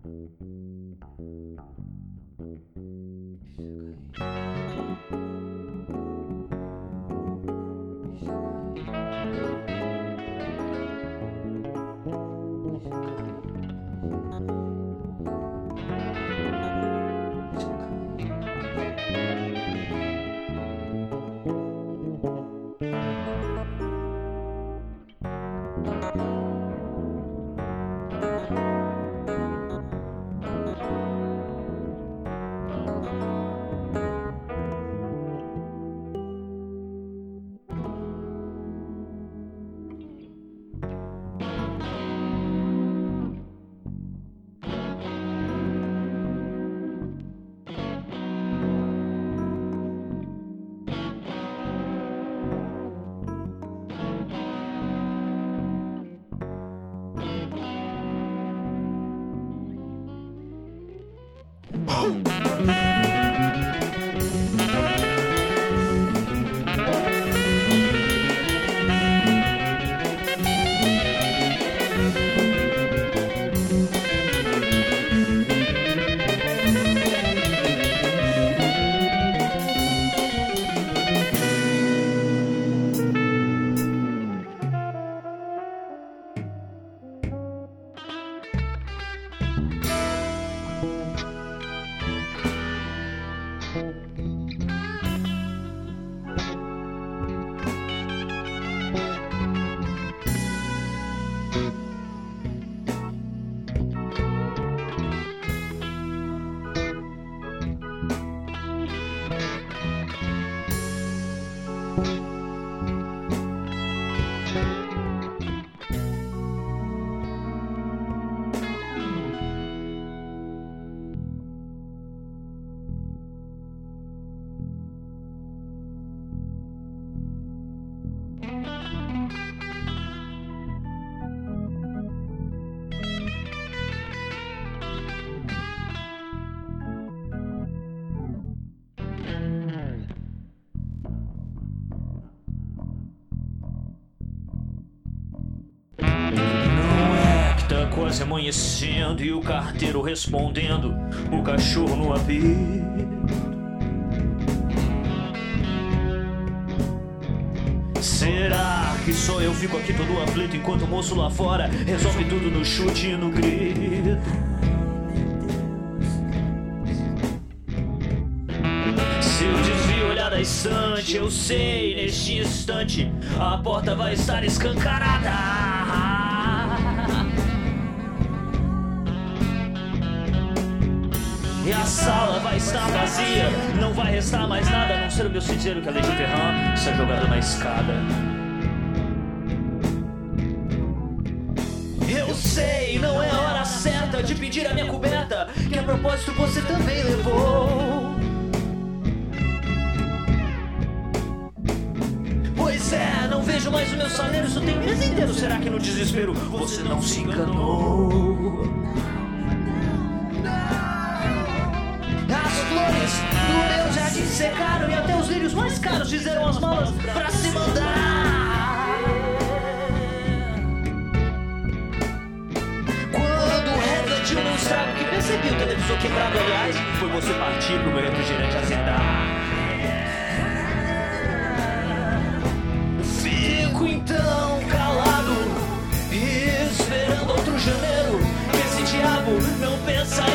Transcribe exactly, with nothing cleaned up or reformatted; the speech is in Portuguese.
Quase amanhecendo e o carteiro respondendo, o cachorro no apito. Será que só eu fico aqui todo aflito enquanto o moço lá fora resolve tudo no chute e no grito? Se eu desvio olhar da estante, eu sei, neste instante a porta vai estar escancarada. E a sala vai estar vazia, não vai restar mais nada a não ser o meu cinzeiro que a Lady Ferran está jogado na escada. Eu sei, não é a hora certa de pedir a minha coberta, que a propósito você também levou. Pois é, não vejo mais o meu salário, isso tem mês inteiro. Será que no desespero você não se enganou? No meu jardim secaram e até os lírios mais caros fizeram as malas pra se mandar. Quando refletiu no estrago que percebi o televisor quebrado, aliás, foi você partir pro meu refrigerante azedar. Fico então calado, esperando outro janeiro, que esse diabo não pensa